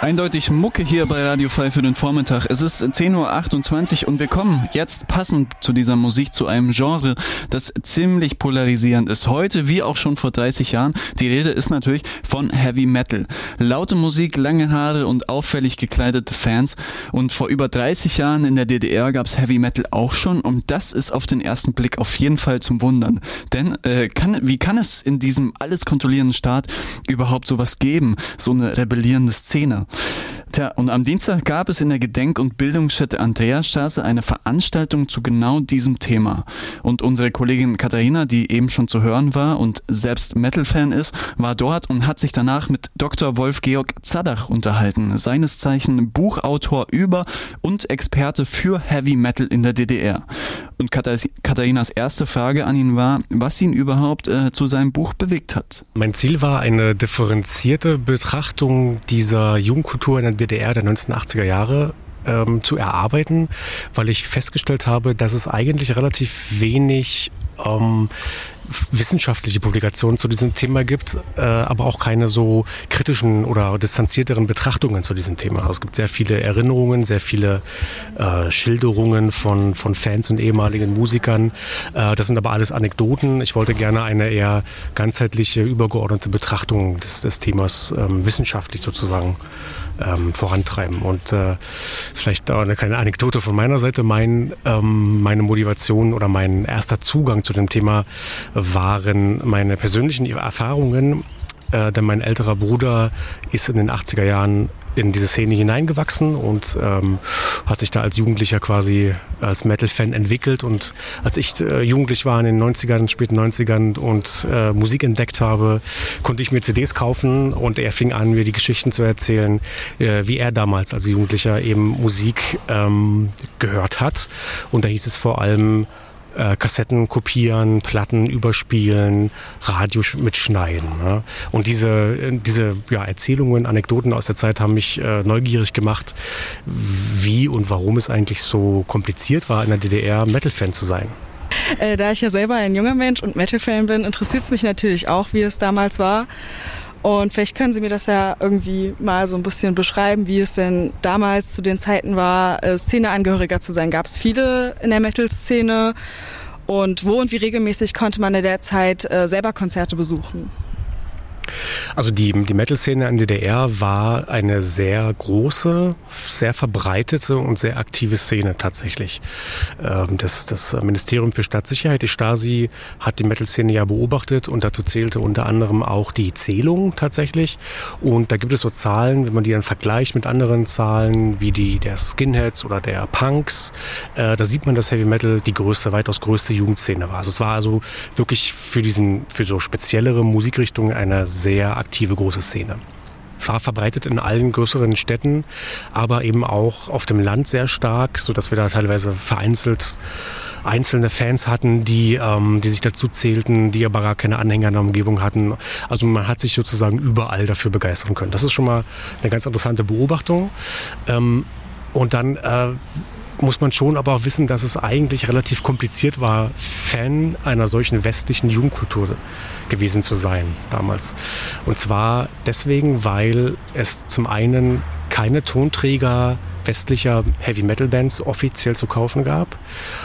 Eindeutig Mucke hier bei Radio Frei für den Vormittag. Es ist 10.28 Uhr und wir kommen jetzt passend zu dieser Musik zu einem Genre, das ziemlich polarisierend ist. Heute, wie auch schon vor 30 Jahren, die Rede ist natürlich von Heavy Metal. Laute Musik, lange Haare und auffällig gekleidete Fans. Und vor über 30 Jahren in der DDR gab es Heavy Metal auch schon und das ist auf den ersten Blick auf jeden Fall zum Wundern. Denn wie kann es in diesem alles kontrollierenden Staat überhaupt sowas geben, so eine rebellierende Szene? Tja, und am Dienstag gab es in der Gedenk- und Bildungsstätte Andreasstraße eine Veranstaltung zu genau diesem Thema. Und unsere Kollegin Katharina, die eben schon zu hören war und selbst Metal-Fan ist, war dort und hat sich danach mit Dr. Wolf-Georg Zadach unterhalten, seines Zeichen Buchautor über und Experte für Heavy Metal in der DDR. Und Katharinas erste Frage an ihn war, was ihn überhaupt zu seinem Buch bewegt hat. Mein Ziel war eine differenzierte Betrachtung dieser Jugendkultur in der DDR der 1980er Jahre zu erarbeiten, weil ich festgestellt habe, dass es eigentlich relativ wenig wissenschaftliche Publikationen zu diesem Thema gibt, aber auch keine so kritischen oder distanzierteren Betrachtungen zu diesem Thema. Also es gibt sehr viele Erinnerungen, sehr viele Schilderungen von Fans und ehemaligen Musikern. Das sind aber alles Anekdoten. Ich wollte gerne eine eher ganzheitliche, übergeordnete Betrachtung des Themas wissenschaftlich sozusagen vorantreiben. Und vielleicht eine kleine Anekdote von meiner Seite. Meine Motivation oder mein erster Zugang zu dem Thema waren meine persönlichen Erfahrungen, denn mein älterer Bruder ist in den 80er Jahren in diese Szene hineingewachsen und hat sich da als Jugendlicher quasi als Metal-Fan entwickelt. Und als ich jugendlich war in den 90ern, späten 90ern und Musik entdeckt habe, konnte ich mir CDs kaufen und er fing an, mir die Geschichten zu erzählen, wie er damals als Jugendlicher eben Musik gehört hat. Und da hieß es vor allem Kassetten kopieren, Platten überspielen, Radio mitschneiden. Ne? Und diese Erzählungen, Anekdoten aus der Zeit haben mich neugierig gemacht, wie und warum es eigentlich so kompliziert war, in der DDR Metal-Fan zu sein. Da ich ja selber ein junger Mensch und Metal-Fan bin, interessiert es mich natürlich auch, wie es damals war. Und vielleicht können Sie mir das ja irgendwie mal so ein bisschen beschreiben, wie es denn damals zu den Zeiten war, Szeneangehöriger zu sein. Gab es viele in der Metal-Szene? Und wo und wie regelmäßig konnte man in der Zeit selber Konzerte besuchen? Also die Metal-Szene in der DDR war eine sehr große, sehr verbreitete und sehr aktive Szene tatsächlich. Das Ministerium für Staatssicherheit, die Stasi, hat die Metal-Szene ja beobachtet und dazu zählte unter anderem auch die Zählung tatsächlich. Und da gibt es so Zahlen, wenn man die dann vergleicht mit anderen Zahlen wie die der Skinheads oder der Punks, da sieht man, dass Heavy Metal die weitaus größte Jugendszene war. Also es war also wirklich für so speziellere Musikrichtungen eine sehr aktive große Szene. War verbreitet in allen größeren Städten, aber eben auch auf dem Land sehr stark, sodass wir da teilweise vereinzelt einzelne Fans hatten, die sich dazu zählten, die aber gar keine Anhänger in der Umgebung hatten. Also man hat sich sozusagen überall dafür begeistern können. Das ist schon mal eine ganz interessante Beobachtung. Und dann muss man schon aber auch wissen, dass es eigentlich relativ kompliziert war, Fan einer solchen westlichen Jugendkultur gewesen zu sein damals. Und zwar deswegen, weil es zum einen keine Tonträger westlicher Heavy-Metal-Bands offiziell zu kaufen gab,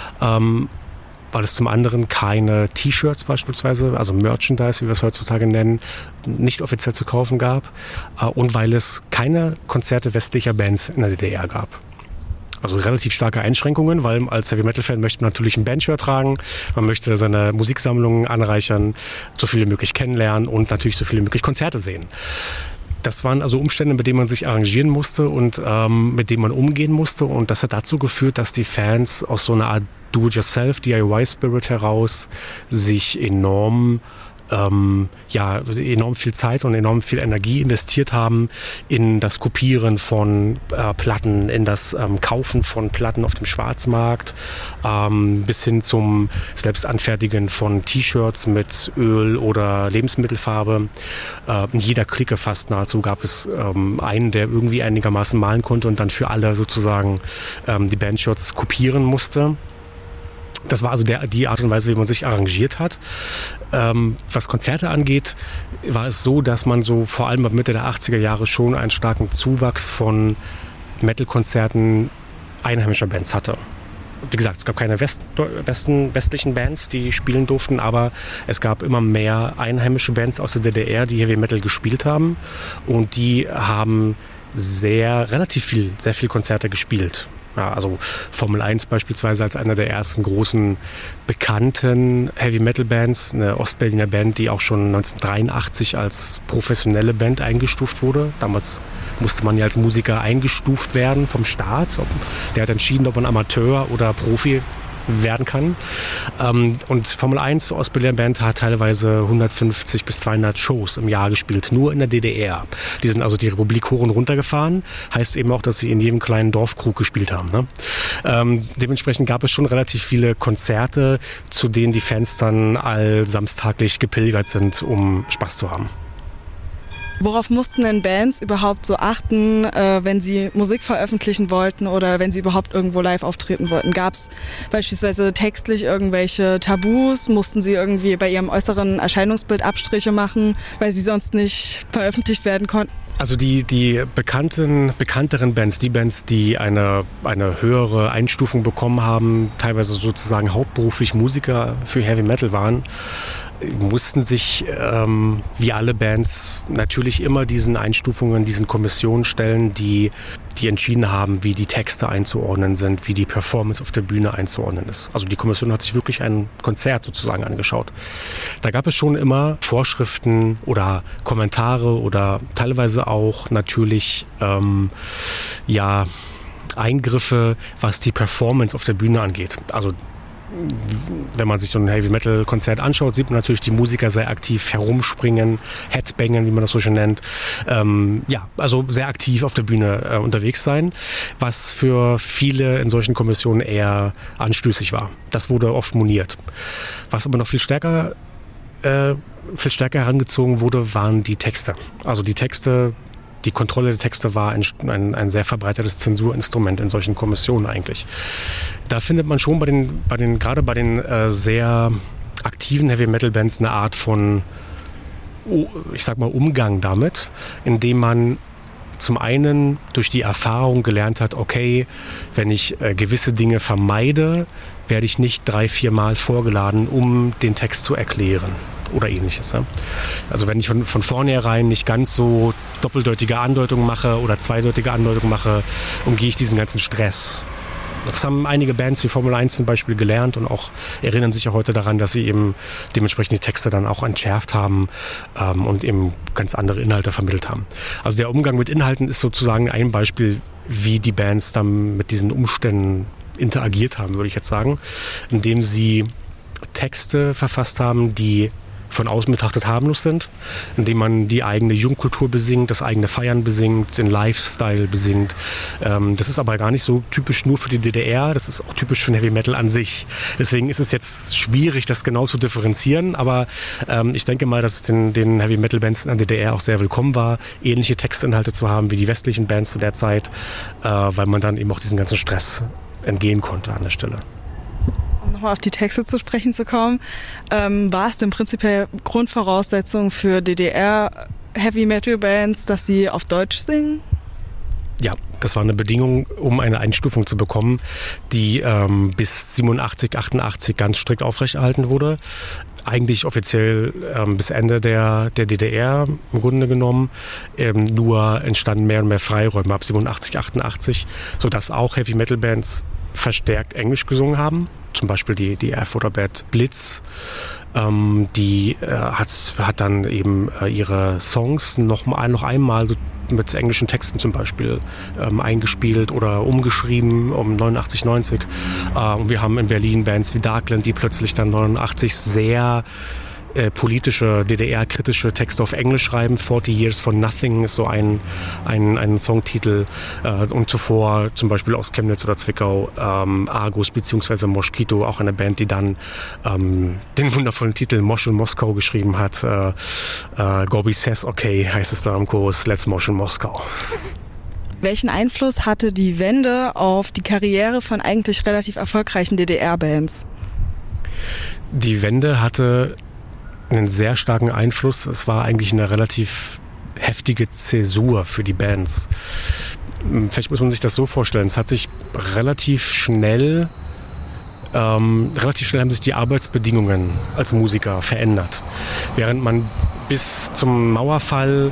weil es zum anderen keine T-Shirts beispielsweise, also Merchandise, wie wir es heutzutage nennen, nicht offiziell zu kaufen gab, und weil es keine Konzerte westlicher Bands in der DDR gab. Also relativ starke Einschränkungen, weil als Heavy-Metal-Fan möchte man natürlich ein Bandshirt tragen, man möchte seine Musiksammlungen anreichern, so viele wie möglich kennenlernen und natürlich so viele wie möglich Konzerte sehen. Das waren also Umstände, mit denen man sich arrangieren musste und mit denen man umgehen musste. Und das hat dazu geführt, dass die Fans aus so einer Art Do-it-yourself-DIY-Spirit heraus sich enorm viel Zeit und enorm viel Energie investiert haben in das Kopieren von Platten, in das Kaufen von Platten auf dem Schwarzmarkt, bis hin zum Selbstanfertigen von T-Shirts mit Öl oder Lebensmittelfarbe. In jeder Clique fast nahezu gab es einen, der irgendwie einigermaßen malen konnte und dann für alle sozusagen die Bandshirts kopieren musste. Das war also die Art und Weise, wie man sich arrangiert hat. Was Konzerte angeht, war es so, dass man so vor allem ab Mitte der 80er Jahre schon einen starken Zuwachs von Metal-Konzerten einheimischer Bands hatte. Wie gesagt, es gab keine westlichen Bands, die spielen durften, aber es gab immer mehr einheimische Bands aus der DDR, die Heavy Metal gespielt haben. Und die haben sehr viel Konzerte gespielt. Ja, also Formel 1 beispielsweise als einer der ersten großen bekannten Heavy-Metal-Bands, eine Ostberliner Band, die auch schon 1983 als professionelle Band eingestuft wurde. Damals musste man ja als Musiker eingestuft werden vom Staat. Der hat entschieden, ob man Amateur oder Profi werden kann. Und Formel 1, Ostberliner Band, hat teilweise 150 bis 200 Shows im Jahr gespielt, nur in der DDR. Die sind also die Republik hoch und runter gefahren. Heißt eben auch, dass sie in jedem kleinen Dorfkrug gespielt haben. Ne? Dementsprechend gab es schon relativ viele Konzerte, zu denen die Fans dann allsamstaglich gepilgert sind, um Spaß zu haben. Worauf mussten denn Bands überhaupt so achten, wenn sie Musik veröffentlichen wollten oder wenn sie überhaupt irgendwo live auftreten wollten? Gab es beispielsweise textlich irgendwelche Tabus? Mussten sie irgendwie bei ihrem äußeren Erscheinungsbild Abstriche machen, weil sie sonst nicht veröffentlicht werden konnten? Also die bekannteren Bands, die Bands, die eine höhere Einstufung bekommen haben, teilweise sozusagen hauptberuflich Musiker für Heavy Metal waren, mussten sich wie alle Bands natürlich immer diesen Einstufungen, diesen Kommissionen stellen, die entschieden haben, wie die Texte einzuordnen sind, wie die Performance auf der Bühne einzuordnen ist. Also die Kommission hat sich wirklich ein Konzert sozusagen angeschaut. Da gab es schon immer Vorschriften oder Kommentare oder teilweise auch natürlich Eingriffe, was die Performance auf der Bühne angeht. Also wenn man sich so ein Heavy-Metal-Konzert anschaut, sieht man natürlich die Musiker sehr aktiv herumspringen, Headbangen, wie man das so schön nennt. Also sehr aktiv auf der Bühne unterwegs sein, was für viele in solchen Kommissionen eher anstößig war. Das wurde oft moniert. Was aber noch viel stärker herangezogen wurde, waren die Texte. Also die Kontrolle der Texte war ein sehr verbreitetes Zensurinstrument in solchen Kommissionen eigentlich. Da findet man schon gerade bei den sehr aktiven Heavy-Metal-Bands eine Art von, ich sag mal, Umgang damit, indem man zum einen durch die Erfahrung gelernt hat, okay, wenn ich gewisse Dinge vermeide, werde ich nicht 3-4 Mal vorgeladen, um den Text zu erklären oder ähnliches. Ja? Also wenn ich von vornherein nicht ganz so doppeldeutige Andeutungen mache oder zweideutige Andeutungen mache, umgehe ich diesen ganzen Stress. Das haben einige Bands wie Formel 1 zum Beispiel gelernt und auch erinnern sich auch heute daran, dass sie eben dementsprechend die Texte dann auch entschärft haben und eben ganz andere Inhalte vermittelt haben. Also der Umgang mit Inhalten ist sozusagen ein Beispiel, wie die Bands dann mit diesen Umständen interagiert haben, würde ich jetzt sagen, indem sie Texte verfasst haben, die von außen betrachtet harmlos sind, indem man die eigene Jugendkultur besingt, das eigene Feiern besingt, den Lifestyle besingt. Das ist aber gar nicht so typisch nur für die DDR, das ist auch typisch für den Heavy Metal an sich. Deswegen ist es jetzt schwierig, das genau zu differenzieren, aber ich denke mal, dass es den Heavy Metal Bands in der DDR auch sehr willkommen war, ähnliche Textinhalte zu haben wie die westlichen Bands zu der Zeit, weil man dann eben auch diesen ganzen Stress entgehen konnte an der Stelle. Um nochmal auf die Texte zu sprechen zu kommen, war es denn prinzipiell Grundvoraussetzung für DDR-Heavy-Metal-Bands, dass sie auf Deutsch singen? Ja, das war eine Bedingung, um eine Einstufung zu bekommen, die bis 87, 88 ganz strikt aufrechterhalten wurde. Eigentlich offiziell bis Ende der DDR im Grunde genommen. Nur entstanden mehr und mehr Freiräume ab 87, 88, sodass auch Heavy-Metal-Bands verstärkt Englisch gesungen haben. Zum Beispiel die Erfurter Band Blitz, die hat dann eben ihre Songs noch einmal mit englischen Texten zum Beispiel eingespielt oder umgeschrieben um 89, 90. Und wir haben in Berlin Bands wie Darkland, die plötzlich dann 89 sehr politische, DDR-kritische Texte auf Englisch schreiben. 40 Years for Nothing ist so ein Songtitel. Und zuvor zum Beispiel aus Chemnitz oder Zwickau Argus bzw. Moschkito, auch eine Band, die dann den wundervollen Titel Mosch in Moskau geschrieben hat. Gorby says okay, heißt es da im Chorus, Let's Mosch in Moskau. Welchen Einfluss hatte die Wende auf die Karriere von eigentlich relativ erfolgreichen DDR-Bands? Die Wende hatte einen sehr starken Einfluss. Es war eigentlich eine relativ heftige Zäsur für die Bands. Vielleicht muss man sich das so vorstellen. Es hat sich relativ schnell haben sich die Arbeitsbedingungen als Musiker verändert. Während man bis zum Mauerfall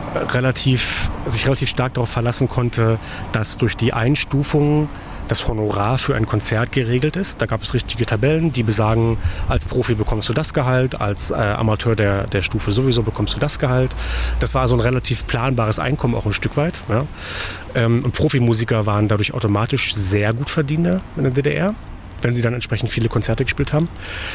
sich relativ stark darauf verlassen konnte, dass durch die Einstufung das Honorar für ein Konzert geregelt ist. Da gab es richtige Tabellen, die besagen, als Profi bekommst du das Gehalt, als Amateur der Stufe sowieso bekommst du das Gehalt. Das war so ein relativ planbares Einkommen auch ein Stück weit. Ja. Und Profimusiker waren dadurch automatisch sehr gut Verdiener in der DDR, wenn sie dann entsprechend viele Konzerte gespielt haben,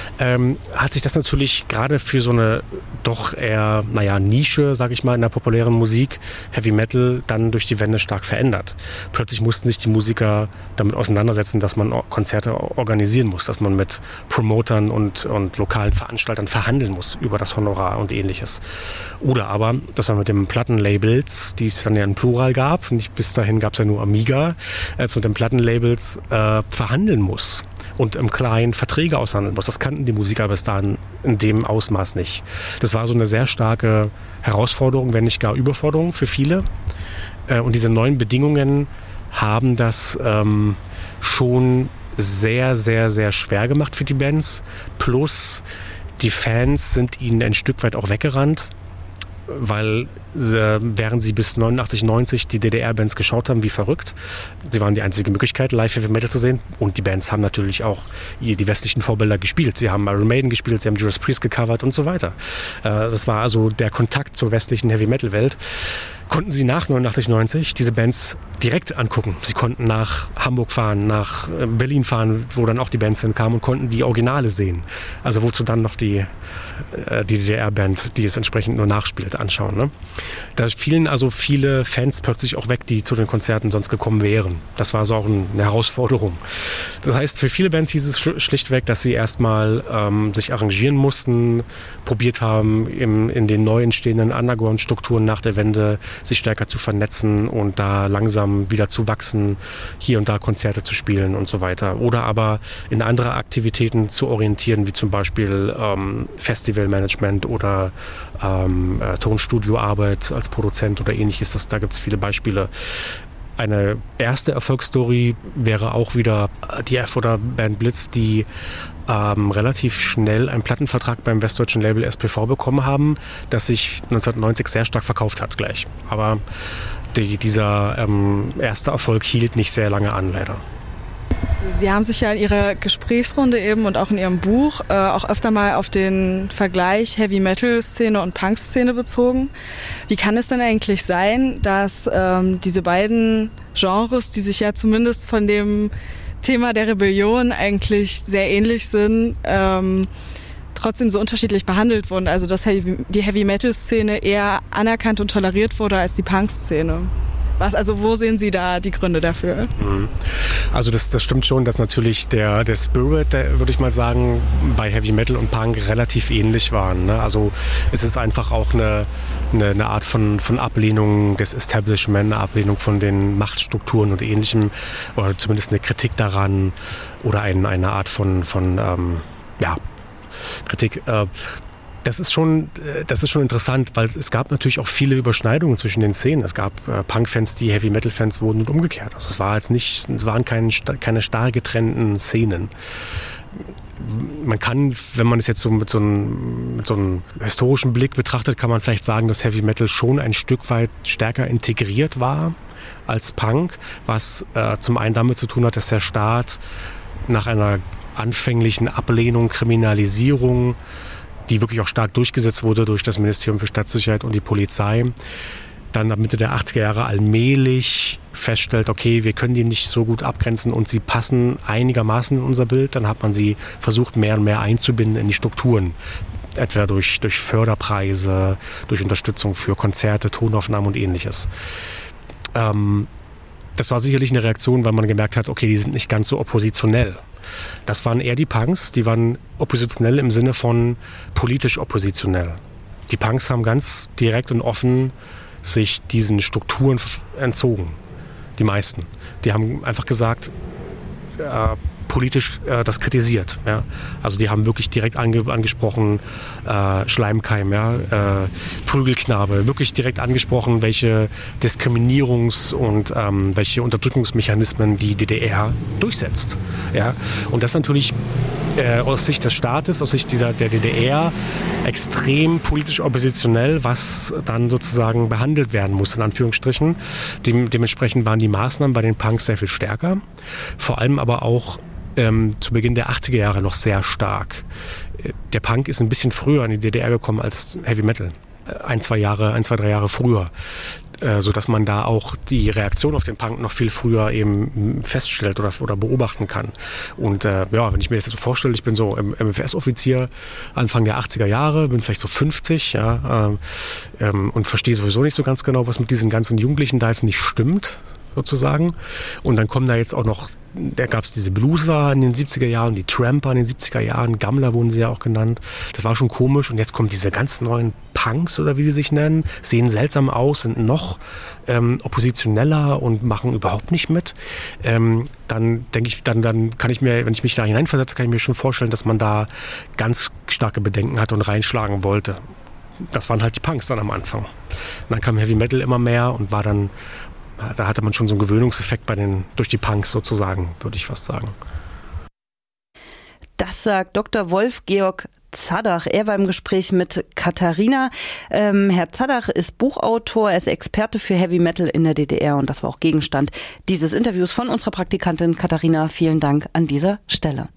hat sich das natürlich gerade für so eine doch eher, Nische, sage ich mal, in der populären Musik, Heavy Metal, dann durch die Wende stark verändert. Plötzlich mussten sich die Musiker damit auseinandersetzen, dass man Konzerte organisieren muss, dass man mit Promotern und lokalen Veranstaltern verhandeln muss über das Honorar und Ähnliches. Oder aber, dass man mit den Plattenlabels, die es dann ja in Plural gab, nicht bis dahin gab es ja nur Amiga, mit den Plattenlabels verhandeln muss. Und im Kleinen Verträge aushandeln muss. Das kannten die Musiker bis dahin in dem Ausmaß nicht. Das war so eine sehr starke Herausforderung, wenn nicht gar Überforderung für viele. Und diese neuen Bedingungen haben das schon sehr, sehr, sehr schwer gemacht für die Bands. Plus die Fans sind ihnen ein Stück weit auch weggerannt, weil während sie bis 89, 90 die DDR-Bands geschaut haben, wie verrückt. Sie waren die einzige Möglichkeit, live Heavy Metal zu sehen. Und die Bands haben natürlich auch die westlichen Vorbilder gespielt. Sie haben Iron Maiden gespielt, sie haben Judas Priest gecovert und so weiter. Das war also der Kontakt zur westlichen Heavy Metal-Welt. Konnten sie nach 89, 90 diese Bands direkt angucken. Sie konnten nach Hamburg fahren, nach Berlin fahren, wo dann auch die Bands hinkamen und konnten die Originale sehen. Also wozu dann noch die DDR-Band, die es entsprechend nur nachspielt, anschauen. Ne? Da fielen also viele Fans plötzlich auch weg, die zu den Konzerten sonst gekommen wären. Das war so auch eine Herausforderung. Das heißt, für viele Bands hieß es schlichtweg, dass sie erstmal sich arrangieren mussten, probiert haben, in den neu entstehenden Underground-Strukturen nach der Wende sich stärker zu vernetzen und da langsam wieder zu wachsen, hier und da Konzerte zu spielen und so weiter. Oder aber in andere Aktivitäten zu orientieren, wie zum Beispiel Festivalmanagement oder Tonstudioarbeit als Produzent oder ähnliches. Da gibt es viele Beispiele. Eine erste Erfolgsstory wäre auch wieder die Erfurter Band Blitz, die relativ schnell einen Plattenvertrag beim westdeutschen Label SPV bekommen haben, das sich 1990 sehr stark verkauft hat gleich. Aber dieser erste Erfolg hielt nicht sehr lange an, leider. Sie haben sich ja in Ihrer Gesprächsrunde eben und auch in Ihrem Buch auch öfter mal auf den Vergleich Heavy-Metal-Szene und Punk-Szene bezogen. Wie kann es denn eigentlich sein, dass diese beiden Genres, die sich ja zumindest von dem Thema der Rebellion eigentlich sehr ähnlich sind, trotzdem so unterschiedlich behandelt wurden? Also dass die Heavy-Metal-Szene eher anerkannt und toleriert wurde als die Punk-Szene. Wo sehen Sie da die Gründe dafür? Also das stimmt schon, dass natürlich der Spirit, würde ich mal sagen, bei Heavy Metal und Punk relativ ähnlich waren. Ne? Also es ist einfach auch eine Art von Ablehnung des Establishment, eine Ablehnung von den Machtstrukturen und Ähnlichem, oder zumindest eine Kritik daran oder eine Art von Kritik. Das ist schon interessant, weil es gab natürlich auch viele Überschneidungen zwischen den Szenen. Es gab Punk-Fans, die Heavy-Metal-Fans wurden und umgekehrt. Also es waren keine starr getrennten Szenen. Man kann, wenn man es jetzt so mit so einem historischen Blick betrachtet, kann man vielleicht sagen, dass Heavy Metal schon ein Stück weit stärker integriert war als Punk, was zum einen damit zu tun hat, dass der Staat nach einer anfänglichen Ablehnung, Kriminalisierung, die wirklich auch stark durchgesetzt wurde durch das Ministerium für Staatssicherheit und die Polizei, dann ab Mitte der 80er Jahre allmählich feststellt, okay, wir können die nicht so gut abgrenzen und sie passen einigermaßen in unser Bild. Dann hat man sie versucht, mehr und mehr einzubinden in die Strukturen. Etwa durch Förderpreise, durch Unterstützung für Konzerte, Tonaufnahmen und Ähnliches. Das war sicherlich eine Reaktion, weil man gemerkt hat, okay, die sind nicht ganz so oppositionell. Das waren eher die Punks, die waren oppositionell im Sinne von politisch oppositionell. Die Punks haben ganz direkt und offen sich diesen Strukturen entzogen. Die meisten. Die haben einfach gesagt, politisch das kritisiert. Ja? Also die haben wirklich direkt angesprochen, Schleimkeim, Prügelknabe, wirklich direkt angesprochen, welche Diskriminierungs- und welche Unterdrückungsmechanismen die DDR durchsetzt. Ja? Und das natürlich aus Sicht des Staates, aus Sicht der DDR extrem politisch oppositionell, was dann sozusagen behandelt werden muss, in Anführungsstrichen. Dementsprechend waren die Maßnahmen bei den Punks sehr viel stärker, vor allem aber auch zu Beginn der 80er Jahre noch sehr stark. Der Punk ist ein bisschen früher in die DDR gekommen als Heavy Metal. Ein, zwei, 3 Jahre früher. Sodass man da auch die Reaktion auf den Punk noch viel früher eben feststellt oder beobachten kann. Und wenn ich mir das jetzt so vorstelle, ich bin so MFS-Offizier Anfang der 80er Jahre, bin vielleicht so 50, und verstehe sowieso nicht so ganz genau, was mit diesen ganzen Jugendlichen da jetzt nicht stimmt, sozusagen. Und dann kommen da jetzt auch noch, da gab es diese Blueser in den 70er Jahren, die Tramper in den 70er Jahren, Gammler wurden sie ja auch genannt. Das war schon komisch. Und jetzt kommen diese ganz neuen Punks, oder wie die sich nennen, sehen seltsam aus, sind noch oppositioneller und machen überhaupt nicht mit. Dann denke ich, dann kann ich mir, wenn ich mich da hineinversetze, kann ich mir schon vorstellen, dass man da ganz starke Bedenken hatte und reinschlagen wollte. Das waren halt die Punks dann am Anfang. Und dann kam Heavy Metal immer mehr und war dann, da hatte man schon so einen Gewöhnungseffekt durch die Punks sozusagen, würde ich fast sagen. Das sagt Dr. Wolf-Georg Zadach. Er war im Gespräch mit Katharina. Herr Zadach ist Buchautor, er ist Experte für Heavy Metal in der DDR und das war auch Gegenstand dieses Interviews von unserer Praktikantin Katharina. Vielen Dank an dieser Stelle.